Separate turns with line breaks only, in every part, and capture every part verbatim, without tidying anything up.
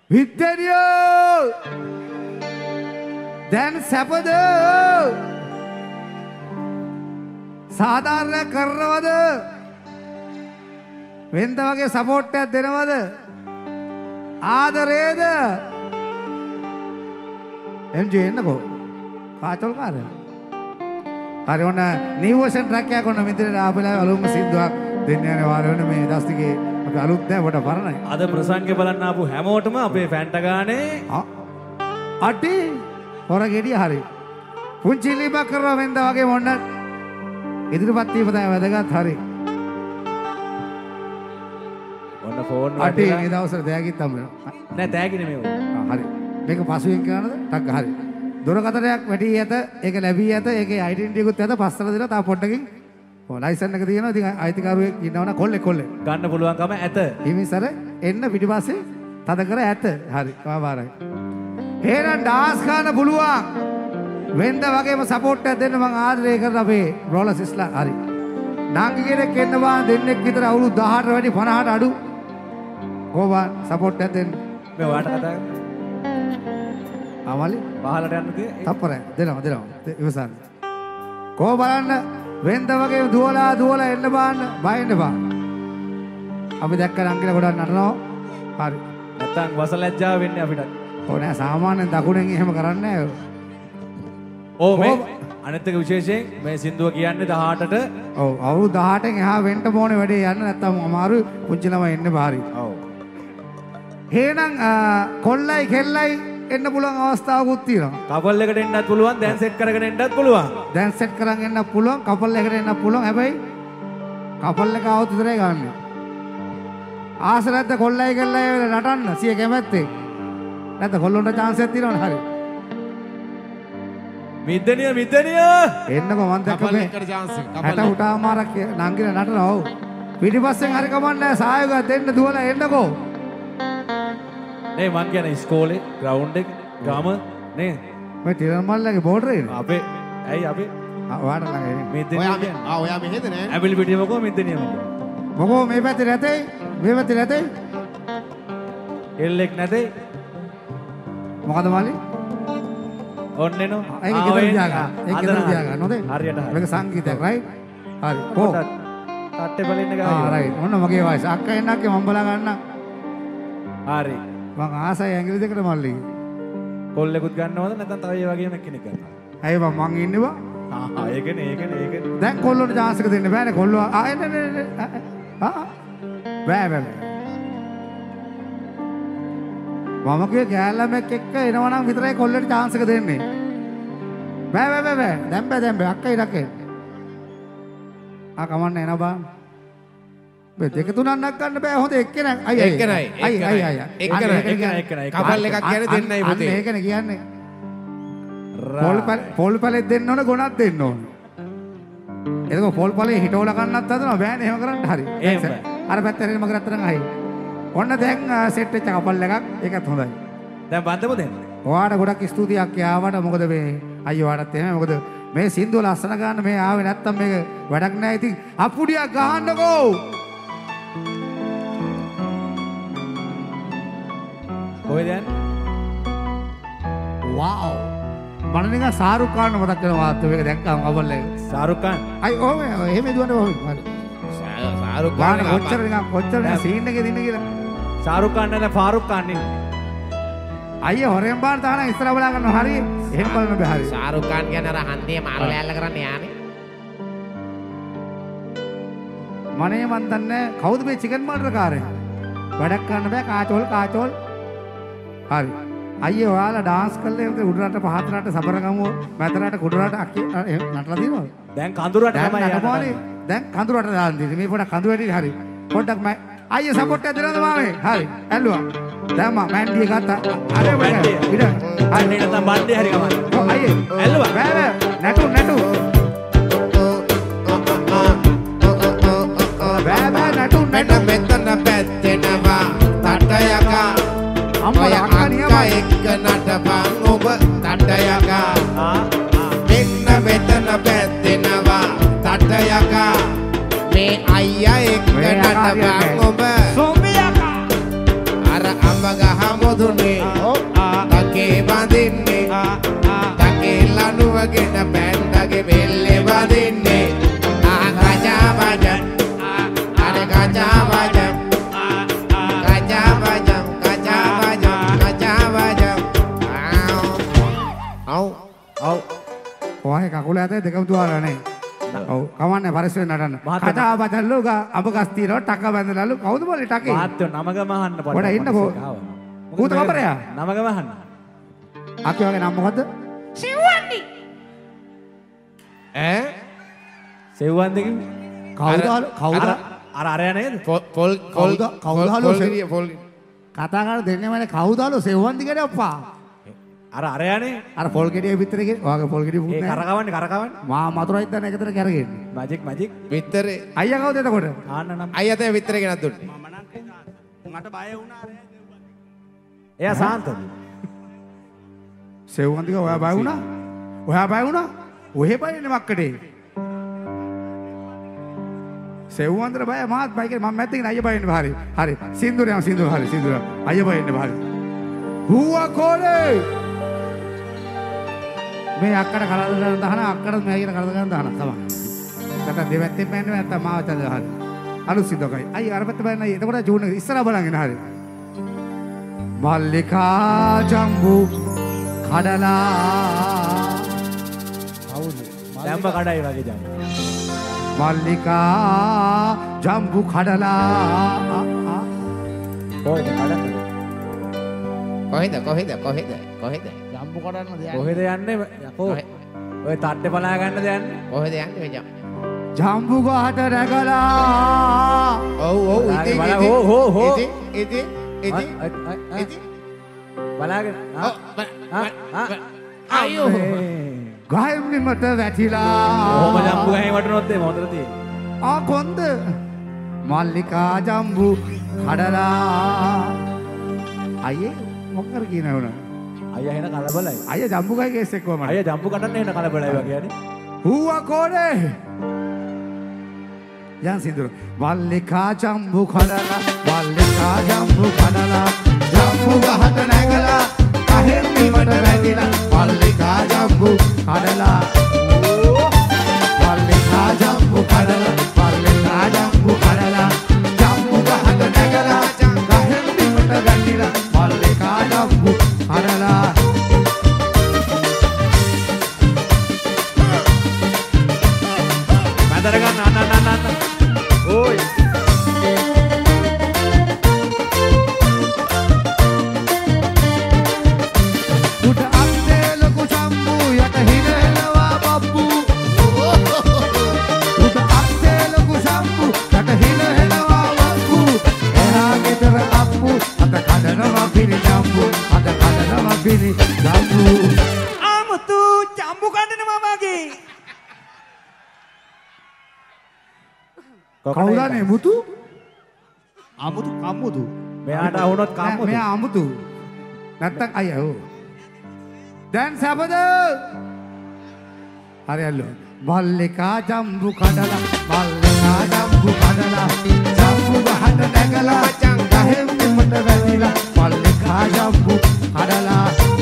විද්‍යාරියෝ දැන් සැපද සාධාරණ කරනවද වෙනද වගේ සපෝට් එකක් දෙනවද ආදරේද එම්ජේ එන්නකෝ කාචල් කාරය හරි ඔන්න නිවර්ෂන් ට්‍රැක් එකක් ඔන්න මෙතන ආපෙලා අලුත්ම සින්දුවක් දෙන්න යන වාර වෙන මේ දස්තිගේ අපි අලුත් නෑ කොට පරණයි
අද ප්‍රසංගේ බලන්න ආපු හැමෝටම අපේ ෆැන්ට ගානේ
අටි හොර ගෙඩිය හරි පුංචි ලිපක් කරනවා වෙනද වගේ මොන්න ඉදිරිපත් වීම තමයි වැදගත් හරි
ඔන්න ෆෝන්
අටි මේ දවස්වල තෑගිත් හම්බ වෙනවා
නෑ තෑගි නෙමෙයි
හරි මේක පසුවෙන් කරනද ටක් හරි දුරකථනයක් වැඩි ඇත ඒක ලැබී ඇත ඒකේ ඩෙන්ටිටි එකකුත් ඇත පස්සට දෙනවා තා පොඩ්ඩකින් ඔය ලයිසන් එක තියෙනවා ඉතින් අයිතිකරුවෙක් ඉන්නවනම් කොල්ලෙක් කොල්ලෙක්
ගන්න පුළුවන්කම ඇත
හිමිසර එන්න පිටිපස්සේ තද කර ඇත හරි කවබාරයි එහෙනම් ඩාන්ස් කරන්න පුළුවන් වෙනද වගේම සපෝට් එකක් දෙන්න මම ආදරය කරන අපේ බ්‍රෝලර් සිස්ලා හරි නාංගි කෙනෙක් එන්න බාන දෙන්නෙක් විතර අවුරුදු දහඅට වැඩි පනහට අඩු කොහොමද සපෝට් එකක් දෙන්න
මේ ඔයාලට කතා කරන්න
ආමලි
පහලට යන්න තිය
තප්පරය දෙනවා දෙනවා ඉවසන්න කොහොම බලන්න වෙනද වගේ දුවලා දුවලා එන්න බාන්න බයින්න බා අපි දැක්ක නංගිලා ගොඩක් නටනවා හරි
නැත්තම් වසලැජ්ජාව වෙන්නේ අපිට
ඕනෑ සාමාන්‍යයෙන් දකුණෙන් එහෙම කරන්නේ නැහැ
ඕ මේ අනිත් එක විශේෂයෙන් මේ සින්දුව කියන්නේ දහඅටට
ඔව් අවුරුදු දහඅටෙන් එහා වෙන්න ඕනේ වැඩේ යන්න නැත්තම් අමාරු පුංචි ළමයි එන්න බාරි
ඔව්
එහෙනම් කොල්ලයි කෙල්ලයි එන්න පුළුවන් අවස්ථාවකුත් තියෙනවා
කපල් එකට එන්නත් පුළුවන් දැන් සෙට් කරගෙන එන්නත් පුළුවන්
දැන් සෙට් කරන් එන්න පුළුවන් කපල් එකට එන්න පුළුවන් හැබැයි කපල් එක આવුත් විතරයි ගන්න ආස නැද්ද කොල්ලයි කෙල්ලයි නටන්න සිය කැමැත්තේ නැත්නම් කොල්ලොන්ට chance එකක් තියෙනවනේ හරි
මිද්දනිය මිද්දනිය
එන්නකෝ මම දැක්ක මේ
කපල් එකට chance එක
කපල් එක උටාමාරක් නංගිලා නටනවා ඔව් පිටිපස්සෙන් හරි කමන්නේ සහයෝගයක් දෙන්න දුවලා එන්නකෝ
නේ මං කියන්නේ ඉස්කෝලේ ග්‍රවුන්ඩ් එක ගම නේ
මේ තිරමල්ලගේ බෝඩරේ නේ
අපේ ඇයි අපේ
ඔයාට ළඟ එන්නේ
මිද්දනිය
ඔයා මේ ආ ඔයා මෙහෙද නෑ
ඇබිලි පිටියම කො මිද්දනිය මොකෝ
මොකෝ මේ පැත්තේ නැතේ මේ පැත්තේ නැතේ
එල්ලෙක් නැතේ
මොකද මාලි
ඔන්න එනෝ
ඒක ගෙදර තියාගන්න ඒක ගෙදර තියාගන්න හොඳේ
හරියට හරි
මේක සංගීතයක් රයිට් හරි කො
කට්ටේ බලන්න
ආ
ගායි
රයිට් ඔන්න මගේ වයස අක්කා එන්නක්ගේ මම බලා ගන්න
හරි
මං ආසයි ඇඟිලි දෙකට මල්ලි
කොල්ලෙකුත් ගන්නවද නැත්නම් තව ඒ වගේම කෙනෙක් ගන්නවද
ඇයි මං මං ඉන්නේ බා
ආ ඒකනේ ඒකනේ ඒකනේ
දැන් කොල්ලොන්ට chance එක දෙන්න බෑනේ කොල්ලෝ ආ එන්න එන්න ආ බෑ බෑ මම කිය ගෑල්ලමෙක් එක්ක එනවනම් විතරයි කොල්ලට chance එක දෙන්නේ බෑ බෑ බෑ බෑ දැන් බෑ දැන් බෑ අක්කයි රකේ ආ කමන්න එන බා මේ දෙක තුනක් නක් ගන්න බෑ හොඳ එක්කෙනෙක් අය අය
එක්කෙනයි
අය අය අය
එක්කෙනයි එක්කෙනයි කපල් එකක් කියන්නේ දෙන්නයි පුතේ
ඒකනේ කියන්නේ පොල් පොල් පැලෙත් දෙන්න ඕන ගොනක් දෙන්න ඕන එතකොට පොල් පැලේ හිටවල ගන්නත් හදනවා බෑනේ එහෙම කරන්න හරි අර පැත්තේ මගර අතරන් අහයි ඔන්න දැන් සෙට් වෙච්ච කපල් එකක් ඒකත් හොඳයි
දැන් බන්දමු දැන්
ඔයාට ගොඩක් ස්තුතියක් යාවට මොකද මේ අයියෝ ඔයාටත් එහෙම මොකද මේ සින්දුව ලස්සන ගන්න මේ ආවේ නැත්තම් මේක වැඩක් නෑ ඉතින් අපුඩියක් ගහන්නකෝ
කොහෙද යන්නේ
වව් මම නිකන් ශාරුක් ખાන් මතක් වෙනවා මේක දැක්කම කවල් එක
ශාරුක් ખાන්
අයි ඔහොම එහෙම දුවන්නේ ඔහොම
ශාරුක්
ගාන කොච්චර නිකන් කොච්චර සීන් එකේ දින්න කියලා
ශාරුක් ખાන් නැත්නම් ෆාරුක් ખાන් නේ
අයියේ හොරෙන් බාන තාන ඉස්සර බලා ගන්නවා හරි එහෙම බලන්න බෑ හරි
ශාරුක් ખાන් කියන්නේ අර හන්දියේ මාරු ලෑල්ල කරන්නේ යානේ
මනේ මන් දන්නේ කවුද මේ චිකන් මර්ඩර් කාරය වැඩක් කරන්න බෑ කාචෝල් කාචෝල් හරි අයියේ ඔයාලා ඩාන්ස් කළේ උඩරට පහතරට සබරගමුව මැදරට කුඩරට අක්කේ නටලා තියෙනවද
දැන් කඳුරට තමයි
යන්නේ දැන් කඳුරට දාන්න දෙන්නේ මේ පොඩක් කඳු වැඩි හරි පොඩ්ඩක් මම අයියේ සපෝට් එක දෙනවද මාමේ හරි ඇල්ලුවා දැන් මම මැන්ඩිය ගත්තා අර මැන්ඩිය ඉඩ
අන්න එන තම බණ්ඩේ හරි ගමන
අයියේ
ඇල්ලුවා
බෑ බෑ නැටු නැටු බෑ බෑ නැටු නැටු
මෙතන පැත්තෙනවා තටයකා
අම්මා අක්කා
එක්ක නටපන් ඔබ තටයකා මෙන්න මෙතන පැත්තෙනවා තටයකා මේ අයියා එක්ක නටපන් ඔබ
සොම්බියකා
අර අඹ ගහම පොදුනේ තකේ බඳින්නේ තකේ ලනුවගෙන බැන්ඩගේ බෙල්ලේ බඳින්නේ ගජා වජන් අර ගජා වජන් ගජා වජන් ගජා වජන් ගජා වජන් ආව් ආව්
ඔය කකුල ඇතේ දෙකම තුවාලනේ. ඔව් කවන්නේ පරිස්සෙන් නටන්න. කතා බදල්ලෝ අඹ ගස් තියනවා ටක බැඳලාලු කවුද බලේ ටකේ?
මාත්‍යෝ නමගම අහන්න පොඩ්ඩක්.
පොඩ ඉන්නකෝ. ඌත කපරයා.
නමගම අහන්න.
අකි වගේ නම මොකද්ද?
සිව්වන්දි.
ඈ
සෙව්වන්ද කිව්වේ?
කවුද කවුද
අර අරයා නේද?
පොල් පොල්
කවුද කවුද හලෝ
පොල්
කතා කරලා දෙන්නේ මම කවුද හලෝ සෙව්වන්දි කියන්නේ අප්පා.
අර අරයානේ
අර පොල් ගෙඩිය පිටරේ ගේ ඔයාගේ පොල් ගෙඩිය
ඒ
පුත් නෑ.
කරකවන්නේ කරකවන්නේ.
මා මතුරයිත් දැන් එකතර කරගෙන.
Magic magic.
විතරේ
අයියා කවුද එතකොට?
ආන්න නම්.
අයියා තේ විතරේ ගෙනත් දුන්නේ
මට බය වුණා රෑ.
එයා සාන්තද?
සෙව්වන්දික ඔයා බය වුණා? ඔයා බය වුණා? ඔහෙ බයනේ මක්කටේ. සෙව්වන්දර බය මාත් බය කියලා මම මැද්දකින් අයියා බය වෙන්න බහරි. හරි. සින්දුරයන් සින්දුර හරි සින්දුර. අයියා බය වෙන්න බහරි. හුවා කෝලේ. මේ අක්කට කරදර කරන දහන අක්කට මෙයා කියන කරදර කරන දහන තමයි. නැත්නම් දෙවැත්තෙන් බෑන්නේ නැත්නම් මාව තද හරි. අලුත් සින්දුවකයි. අයියා අර පැත්ත බෑනේ. එතකොට ජූන් එක ඉස්සරහ බලන් ඉන්න හරි. මල්ලිකා ජම්බු කඩලා
කවුද? දැම්ම කඩයි වගේ ජම්බු.
මල්ලිකා ජම්බු කඩලා
කොහෙද කඩන්නේ?
කොහෙද කොහෙද කොහෙද කොහෙද
ජම්බු කඩන්න දෙයක්
කොහෙද යන්නේ යකෝ? ඔය තට්ටේ බලා ගන්නද යන්නේ?
කොහෙද යන්නේ මෙජම්
ජම්බු ගහට රැගලා
ඔව් ඔව් ඉතින්
බලන්න, හෝ, හෝ, හෝ.
ඉතින් ඉතින් ඉතින් ඉතින්
බලාගෙන
ඔව්
අයියෝ
ගහෙම්නිමට වැටිලා
ඔහොම ජම්බු ගහෙන් වටනොත් එම හොඳට තියෙන්නේ.
ආ කොන්ද මල්ලිකා ජම්බු කඩලා අයියේ මොකක්ද කියනව උන
අයියා එන කලබලයි.
අයියා ජම්බු ගහේ කේස් එක්ක මම
අයියා ජම්බු කඩන්න එන කලබලයි වගේ යන්නේ.
හුවා කෝනේ යන් සින්දුර මල්ලිකා ජම්බු කඩලා මල්ලිකා ජම්බු කඩලා ජම්බු ගහට නැගලා කහෙන් බිමට වැදිලා මල්ලිකා ජම්බු කඩලා මල්ලිකා ජම්බු කඩලා මල්ලිකා ජම්බු කඩලා ජම්බු ගහට නැගලා කහෙන් බිමට වැදිලා මල්ලිකා ජම්බු කඩලා
මැදර ගන්න අන්න අන්න අන්න. ඕයි.
උඩ අත්තේ ලොකු ජම්බු යට හිරෙනවා බබ්බු උඩ අත්තේ ලොකු ජම්බු යට හිරෙනවා බබ්බු එහා ගෙදර අප්පු අත කඩනවා පිරි ජම්බු අත කඩනවා පිරි ජම්බු
ආමුතු ජම්බු කඩනවා වගේ.
කවුදානේ මුතු අමුතු කම්මුතු
මෙයාට වුණොත් කම්මුද?
මෙයා අමුතු නැත්තම් අයියා ඕ දැන් සබද හරි අල්ලෝ මල්ලිකා ජම්බු කඩලා මල්ලිකා ජම්බු කඩලා ජම්බු ගහට නැගලා ගහෙන් බිමට වැදිලා මල්ලිකා ජම්බු කඩලා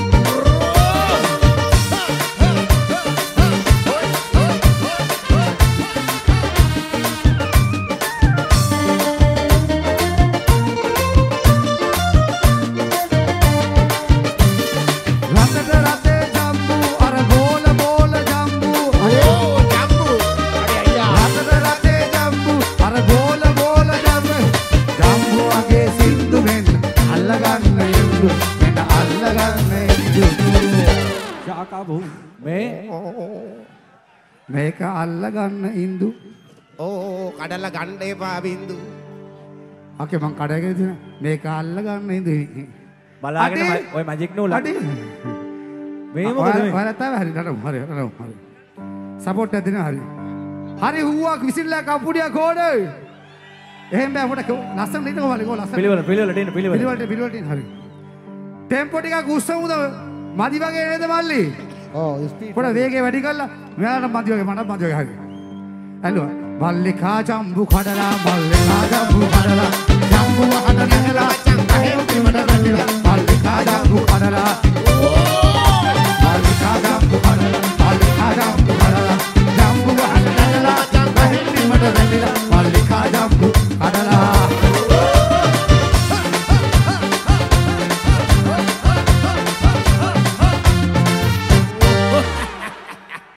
රටට රටේ ජම්බු අර බෝල බෝල ජම්බු
ඕ ජම්බු අනේ අයියා
රටට රටේ ජම්බු අර බෝල බෝල ජම්බු ජම්බු වගේ සින්දු මෙන්න අල්ලගන්න ඉඳු මෙන්න අල්ලගන්න ඉඳු ශාකබු
මේ
මේක අල්ලගන්න ඉඳු
ඕ කඩලා ගන්න එපා බින්දු
ඕකේ මං කඩගෙන තියෙන මේක අල්ලගන්න ඉඳු
බලාගෙන
අඩේ.
ඔය මැජික් නූල.
අඩේ
මේ මොකද මේ?
ඔයාලා තමයි හරි නරම හරි නරම හරි සපෝට් එක දෙනවා හරි හරි හුවක් විසිරලා කපුඩිය කෝඩේ එහෙම බෑ අපට ලස්සන නේද කොහොමද කො ලස්සන
පිළිවෙල පිළිවෙල දෙන්න පිළිවෙල.
පිළිවෙලට පිළිවෙලට එන්න හරි ටෙම්පෝ ටිකක් උස්සමුද මදි වගේ නේද මල්ලි ඔව් ස්පීඩ් පොඩ වේගය වැඩි කරලා මෙයාට මදි වගේ මට මදි වගේ හරි ඇල්ලුවා මල්ලිකා ජම්බු කඩලා මල්ලිකා ජම්බු කඩලා ජම්බු වහන නැගලා චංග හේව් කිමඩ වැටිලා මල්ලි